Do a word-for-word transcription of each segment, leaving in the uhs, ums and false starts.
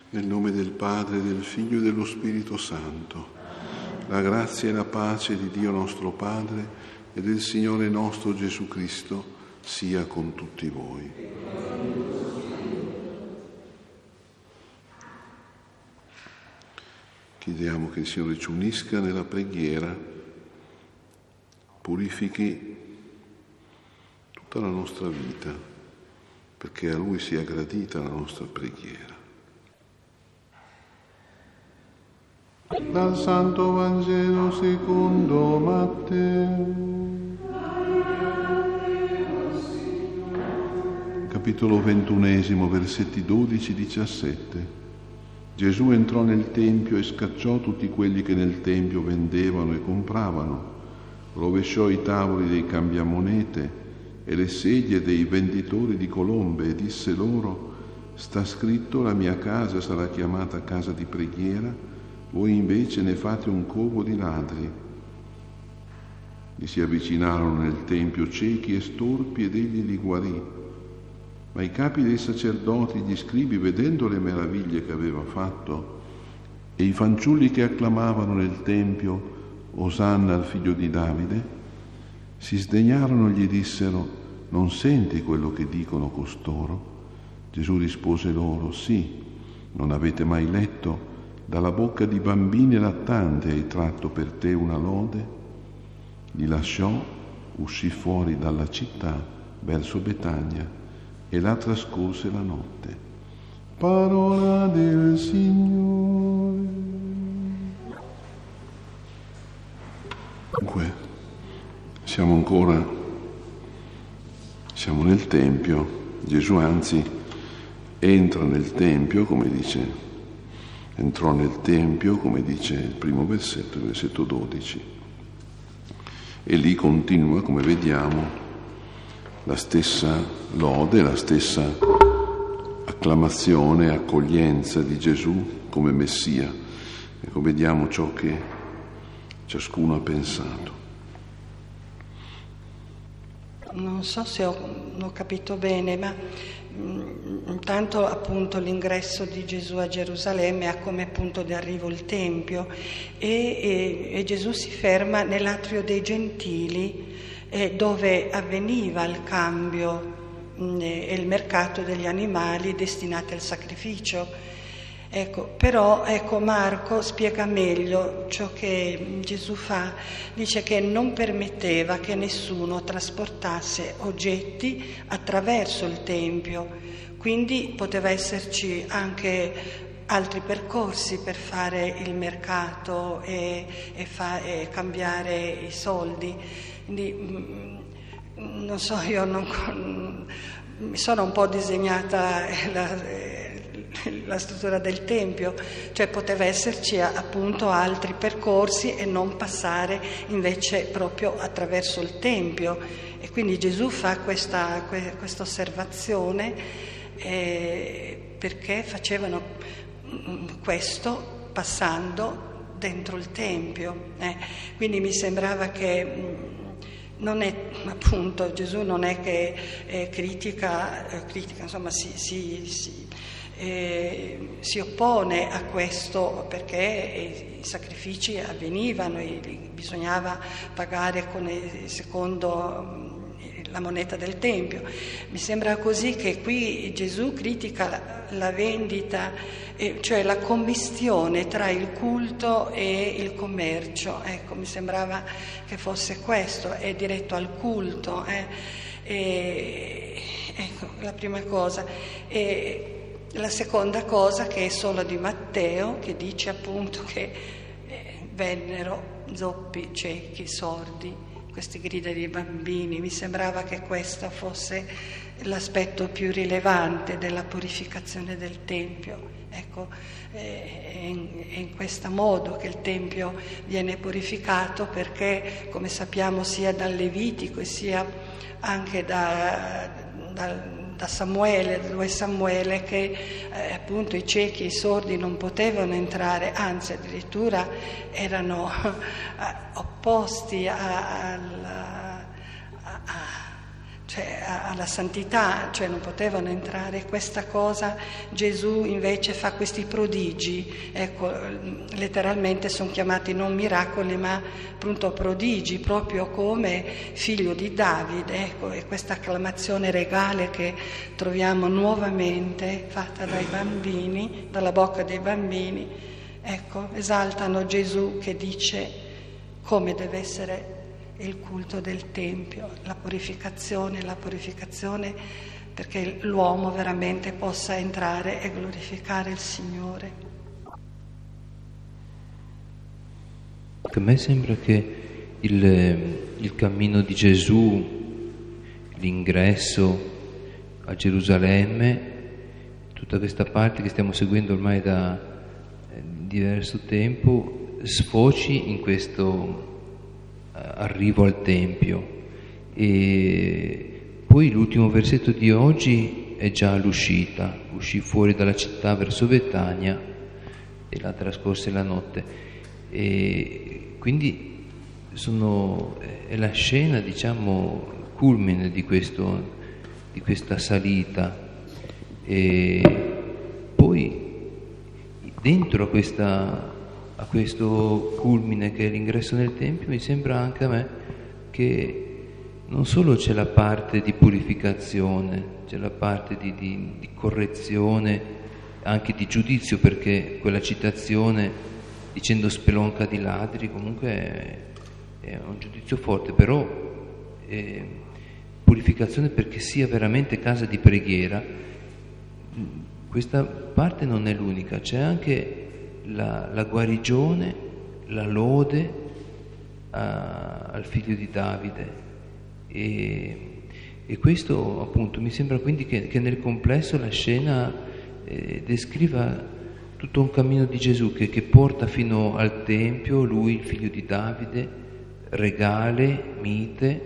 Nel nome del Padre, del Figlio e dello Spirito Santo, la grazia e la pace di Dio nostro Padre e del Signore nostro Gesù Cristo sia con tutti voi. Chiediamo che il Signore ci unisca nella preghiera, purifichi tutta la nostra vita, perché a Lui sia gradita la nostra preghiera. Dal Santo Vangelo secondo Matteo. Capitolo ventunesimo, versetti dodici diciassette. Gesù entrò nel Tempio e scacciò tutti quelli che nel Tempio vendevano e compravano, rovesciò i tavoli dei cambiamonete e le sedie dei venditori di colombe e disse loro: sta scritto, la mia casa sarà chiamata casa di preghiera, voi invece ne fate un covo di ladri. Gli si avvicinarono nel Tempio ciechi e storpi ed egli li guarì. Ma i capi dei sacerdoti e gli scribi, vedendo le meraviglie che aveva fatto, e i fanciulli che acclamavano nel Tempio Osanna al figlio di Davide, si sdegnarono e gli dissero: non senti quello che dicono costoro? Gesù rispose loro: sì, non avete mai letto: dalla bocca di bambini lattanti hai tratto per te una lode? Li lasciò, uscì fuori dalla città verso Betania e là trascorse la notte. Parola del Signore. Dunque, siamo ancora, siamo nel Tempio. Gesù anzi entra nel Tempio, come dice entrò nel Tempio, come dice il primo versetto, il versetto dodici, e lì continua, come vediamo, la stessa lode, la stessa acclamazione, accoglienza di Gesù come Messia. Ecco, vediamo ciò che ciascuno ha pensato. Non so se ho, ho capito bene, ma intanto appunto l'ingresso di Gesù a Gerusalemme ha come punto di arrivo il Tempio e, e, e Gesù si ferma nell'atrio dei Gentili eh, dove avveniva il cambio mh, e il mercato degli animali destinati al sacrificio. Ecco, però ecco, Marco spiega meglio ciò che Gesù fa, dice che non permetteva che nessuno trasportasse oggetti attraverso il Tempio, quindi poteva esserci anche altri percorsi per fare il mercato e, e, fa, e cambiare i soldi. Quindi, non so, io non, mi sono un po' disegnata la, la struttura del Tempio, cioè poteva esserci appunto altri percorsi e non passare invece proprio attraverso il Tempio, e quindi Gesù fa questa, questa osservazione eh, perché facevano questo passando dentro il Tempio, eh. Quindi mi sembrava che non è, appunto, Gesù non è che eh, critica, eh, critica, insomma si, si, si Eh, si oppone a questo perché i sacrifici avvenivano e bisognava pagare con il secondo la moneta del Tempio. Mi sembra così che qui Gesù critica la, la vendita, eh, cioè la commistione tra il culto e il commercio. Ecco, mi sembrava che fosse questo, è diretto al culto. Eh. E, ecco, la prima cosa. E, La seconda cosa, che è solo di Matteo, che dice appunto che eh, vennero zoppi, ciechi, sordi, queste grida di bambini. Mi sembrava che questo fosse l'aspetto più rilevante della purificazione del Tempio. Ecco, eh, è in, è in questo modo che il Tempio viene purificato, perché, come sappiamo, sia dal Levitico e sia anche da, da da Samuele, due Samuele, che eh, appunto i ciechi e i sordi non potevano entrare, anzi addirittura erano eh, opposti a, a, a, a cioè alla santità, cioè non potevano entrare. Questa cosa Gesù invece fa questi prodigi, ecco, letteralmente sono chiamati non miracoli ma appunto prodigi, proprio come figlio di Davide, ecco, e questa acclamazione regale che troviamo nuovamente fatta dai bambini, dalla bocca dei bambini, ecco, esaltano Gesù che dice come deve essere il culto del Tempio, la purificazione, la purificazione perché l'uomo veramente possa entrare e glorificare il Signore. A me sembra che il, il cammino di Gesù, l'ingresso a Gerusalemme, tutta questa parte che stiamo seguendo ormai da eh, diverso tempo, sfoci in questo arrivo al Tempio. E poi l'ultimo versetto di oggi è già l'uscita, uscì fuori dalla città verso Betania e là trascorse la notte, e quindi sono, è la scena, diciamo, culmine di, questo, di questa salita. E poi dentro a questa a questo culmine che è l'ingresso nel Tempio, mi sembra anche a me che non solo c'è la parte di purificazione, c'è la parte di, di, di correzione, anche di giudizio, perché quella citazione dicendo spelonca di ladri comunque è, è un giudizio forte, però è purificazione perché sia veramente casa di preghiera. Questa parte non è l'unica, c'è anche La, la guarigione, la lode a, al figlio di Davide, e, e questo appunto mi sembra quindi che, che nel complesso la scena eh, descriva tutto un cammino di Gesù che, che porta fino al Tempio, lui il figlio di Davide, regale, mite,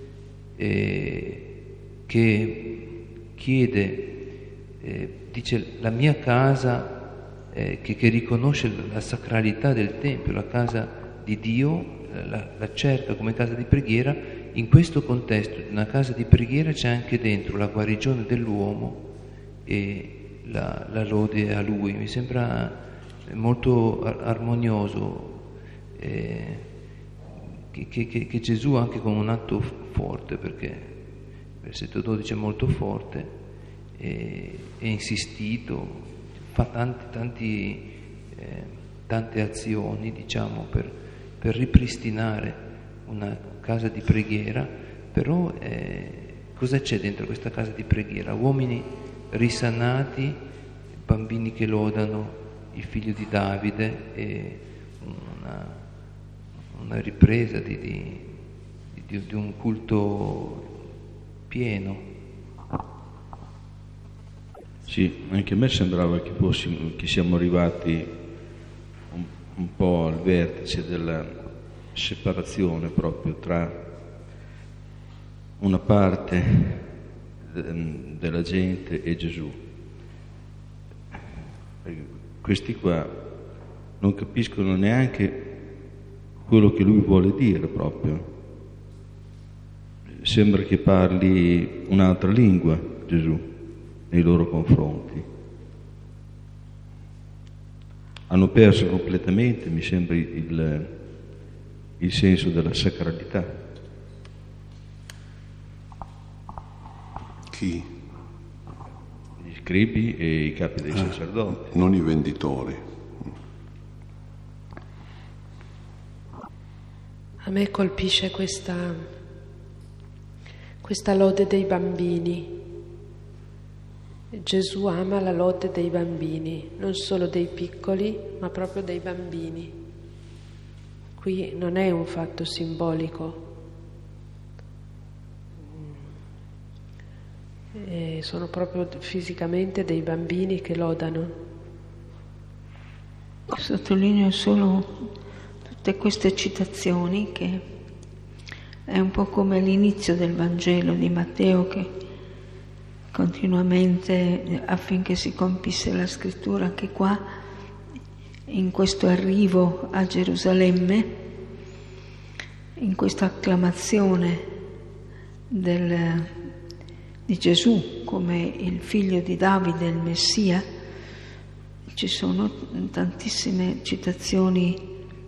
eh, che chiede, eh, dice la mia casa, Eh, che, che riconosce la sacralità del Tempio, la casa di Dio, la, la cerca come casa di preghiera. In questo contesto di una casa di preghiera c'è anche dentro la guarigione dell'uomo e la, la lode a Lui. Mi sembra molto armonioso eh, che, che, che Gesù, anche con un atto forte, perché il versetto dodici è molto forte, e, è insistito, fa tanti, tanti, eh, tante azioni, diciamo, per, per ripristinare una casa di preghiera. Però eh, cosa c'è dentro questa casa di preghiera? Uomini risanati, bambini che lodano il figlio di Davide, e una, una ripresa di, di, di, di un culto pieno. Sì, anche a me sembrava che, fossimo, che siamo arrivati un, un po' al vertice della separazione proprio tra una parte de, della gente e Gesù. Questi qua non capiscono neanche quello che lui vuole dire proprio. Sembra che parli un'altra lingua, Gesù, nei loro confronti. Hanno perso completamente, mi sembra, il, il senso della sacralità. Chi? Gli scribi e i capi dei sacerdoti. Non i venditori. A me colpisce questa, questa lode dei bambini. Gesù ama la lode dei bambini, non solo dei piccoli, ma proprio dei bambini. Qui non è un fatto simbolico, e sono proprio fisicamente dei bambini che lodano. Sottolineo solo tutte queste citazioni, che è un po' come l'inizio del Vangelo di Matteo, che continuamente, affinché si compisse la scrittura, anche qua in questo arrivo a Gerusalemme, in questa acclamazione del, di Gesù come il figlio di Davide, il Messia, ci sono tantissime citazioni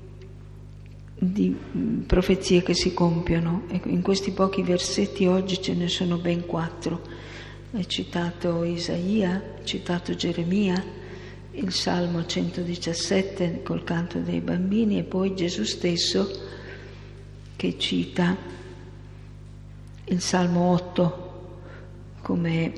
di profezie che si compiono, e in questi pochi versetti oggi ce ne sono ben quattro. È citato Isaia, è citato Geremia, il Salmo centodiciassette col canto dei bambini, e poi Gesù stesso che cita il Salmo otto come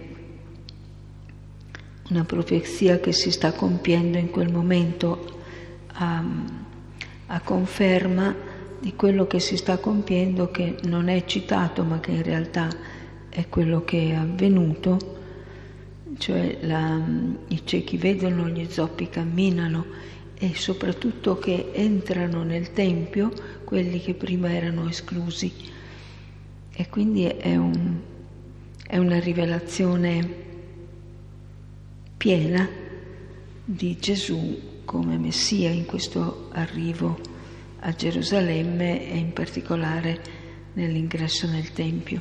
una profezia che si sta compiendo in quel momento a, a conferma di quello che si sta compiendo, che non è citato ma che in realtà è quello che è avvenuto, cioè la, i ciechi vedono, gli zoppi camminano, e soprattutto che entrano nel Tempio quelli che prima erano esclusi. E quindi è, un, è una rivelazione piena di Gesù come Messia in questo arrivo a Gerusalemme, e in particolare nell'ingresso nel Tempio.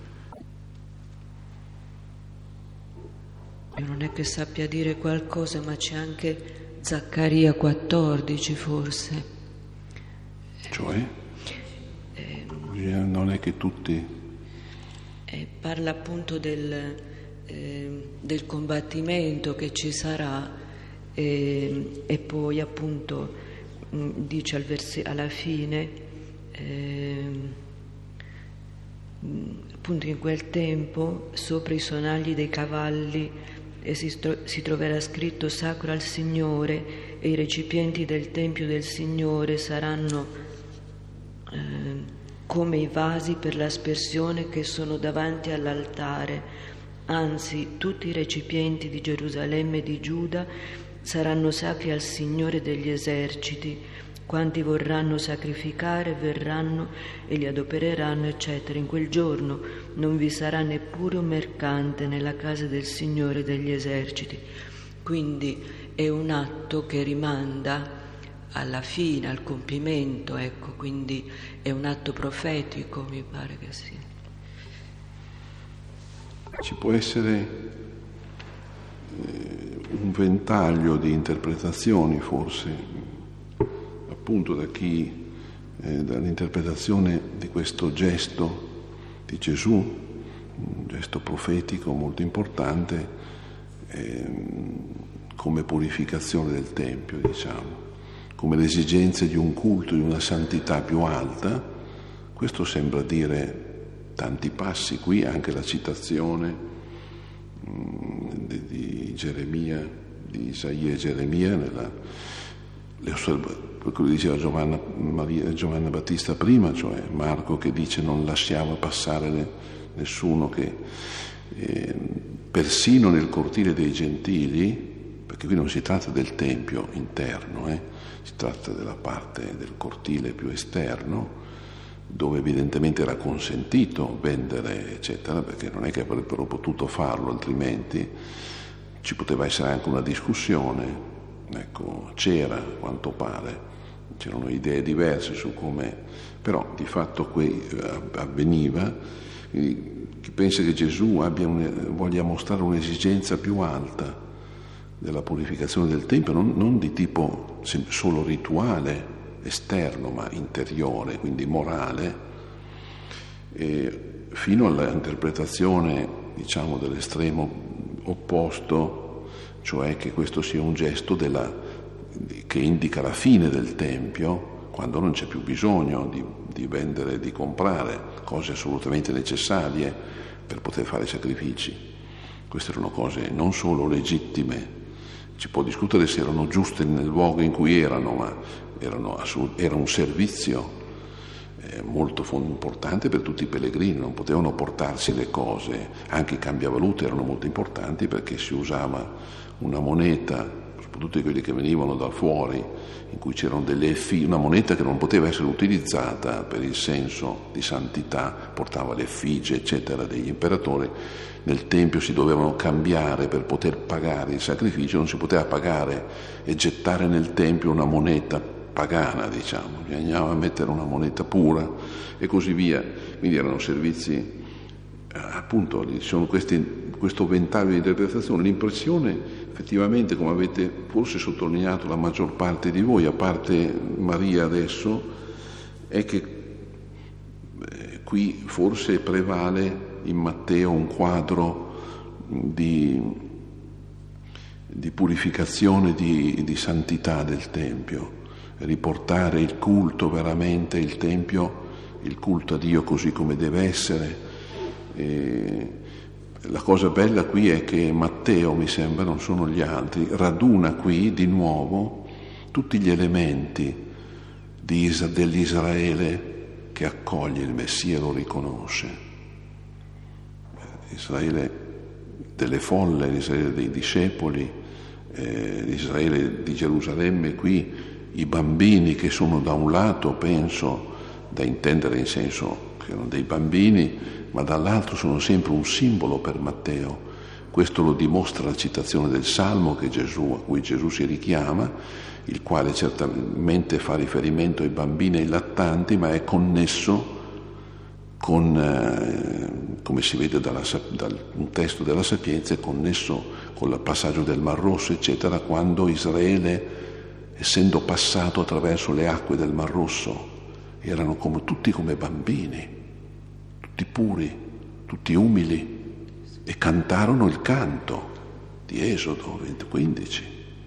Io non è che sappia dire qualcosa, ma c'è anche Zaccaria quattordici forse. Cioè? Eh, non è che tutti... Eh, parla appunto del, eh, del combattimento che ci sarà, eh, e poi appunto mh, dice al versi- alla fine, eh, mh, appunto in quel tempo sopra i sonagli dei cavalli e si, stro- si troverà scritto Sacro al Signore, e i recipienti del Tempio del Signore saranno eh, come i vasi per l'aspersione che sono davanti all'altare. Anzi, tutti i recipienti di Gerusalemme e di Giuda saranno sacri al Signore degli eserciti. Quanti vorranno sacrificare verranno e li adopereranno, eccetera. In quel giorno non vi sarà neppure un mercante nella casa del Signore degli eserciti. Quindi è un atto che rimanda alla fine, al compimento, ecco, quindi è un atto profetico, mi pare che sia. Ci può essere eh, un ventaglio di interpretazioni, forse, appunto da chi, eh, dall'interpretazione di questo gesto di Gesù, un gesto profetico molto importante, eh, come purificazione del Tempio, diciamo, come l'esigenza di un culto, di una santità più alta. Questo sembra dire tanti passi qui, anche la citazione mh, di, di Geremia, di Isaia e Geremia, nella, le osserva- quello che diceva Giovanna, Maria, Giovanna Battista prima, cioè Marco che dice non lasciava passare ne, nessuno, che eh, persino nel cortile dei Gentili, perché qui non si tratta del Tempio interno, eh, si tratta della parte del cortile più esterno, dove evidentemente era consentito vendere, eccetera, perché non è che avrebbero potuto farlo, altrimenti ci poteva essere anche una discussione. Ecco, c'era, a quanto pare, c'erano idee diverse su come, però di fatto qui avveniva. Chi pensa che Gesù abbia un, voglia mostrare un'esigenza più alta della purificazione del Tempio, non, non di tipo solo rituale, esterno, ma interiore, quindi morale, e fino all'interpretazione, diciamo, dell'estremo opposto, cioè che questo sia un gesto della, che indica la fine del Tempio, quando non c'è più bisogno di, di vendere, di comprare cose assolutamente necessarie per poter fare sacrifici. Queste erano cose non solo legittime, ci può discutere se erano giuste nel luogo in cui erano, ma erano assolut- era un servizio eh, molto fond- importante per tutti i pellegrini. Non potevano portarsi le cose, anche i cambiavalute erano molto importanti, perché si usava una moneta, soprattutto quelli che venivano da fuori, in cui c'erano delle effigie, una moneta che non poteva essere utilizzata per il senso di santità, portava le effigie, eccetera, degli imperatori. Nel Tempio si dovevano cambiare per poter pagare il sacrificio, non si poteva pagare e gettare nel Tempio una moneta pagana, diciamo, bisognava mettere una moneta pura e così via. Quindi erano servizi appunto ci sono questi, questo ventaglio di interpretazione. L'impressione effettivamente, come avete forse sottolineato la maggior parte di voi, a parte Maria adesso, è che eh, qui forse prevale in Matteo un quadro di, di purificazione, di, di santità del Tempio, riportare il culto veramente, il Tempio, il culto a Dio così come deve essere. E la cosa bella qui è che Matteo, mi sembra, non sono gli altri, raduna qui di nuovo tutti gli elementi di, dell'Israele che accoglie il Messia e lo riconosce. Israele delle folle, l'Israele dei discepoli, eh, l'Israele di Gerusalemme, qui i bambini che sono da un lato, penso, da intendere in senso che erano dei bambini, ma dall'altro sono sempre un simbolo per Matteo. Questo lo dimostra la citazione del Salmo che Gesù, a cui Gesù si richiama, il quale certamente fa riferimento ai bambini e ai lattanti, ma è connesso con, eh, come si vede dalla, dal un testo della Sapienza, è connesso con il passaggio del Mar Rosso, eccetera, quando Israele, essendo passato attraverso le acque del Mar Rosso, erano come, tutti come bambini, tutti puri, tutti umili, e cantarono il canto di Esodo quindici.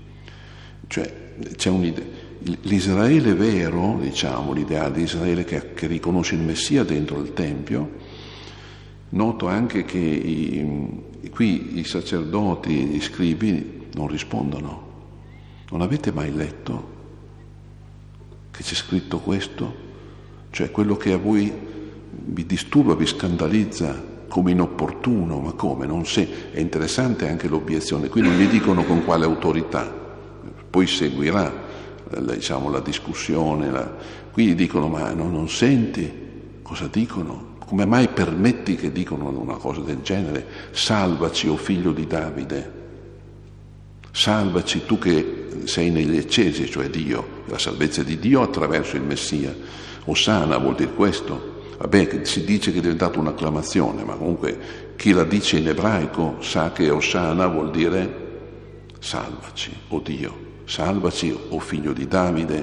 Cioè c'è un'idea, l'Israele vero, diciamo, l'idea di Israele che, che riconosce il Messia dentro il Tempio. Noto anche che i, qui i sacerdoti, gli scribi non rispondono. Non avete mai letto che c'è scritto questo? Cioè quello che a voi vi disturba, vi scandalizza come inopportuno, ma come? Non se... È interessante anche l'obiezione, qui non gli dicono con quale autorità, poi seguirà la, diciamo, la discussione, la... qui gli dicono ma no, non senti cosa dicono? Come mai permetti che dicano una cosa del genere? Salvaci, o figlio di Davide, salvaci tu che sei negli eccesi, cioè Dio, la salvezza di Dio attraverso il Messia. Osana vuol dire questo. Vabbè, si dice che è diventata un'acclamazione, ma comunque chi la dice in ebraico sa che Osana vuol dire salvaci, o Dio, salvaci, o figlio di Davide,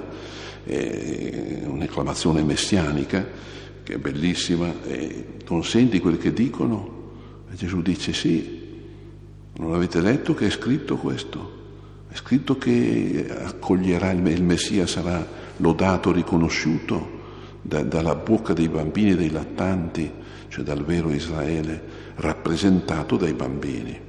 è un'acclamazione messianica che è bellissima. E non senti quel che dicono? E Gesù dice sì, non avete letto che è scritto questo? È scritto che accoglierà il, il Messia, sarà lodato, riconosciuto da, dalla bocca dei bambini e dei lattanti, cioè dal vero Israele, rappresentato dai bambini.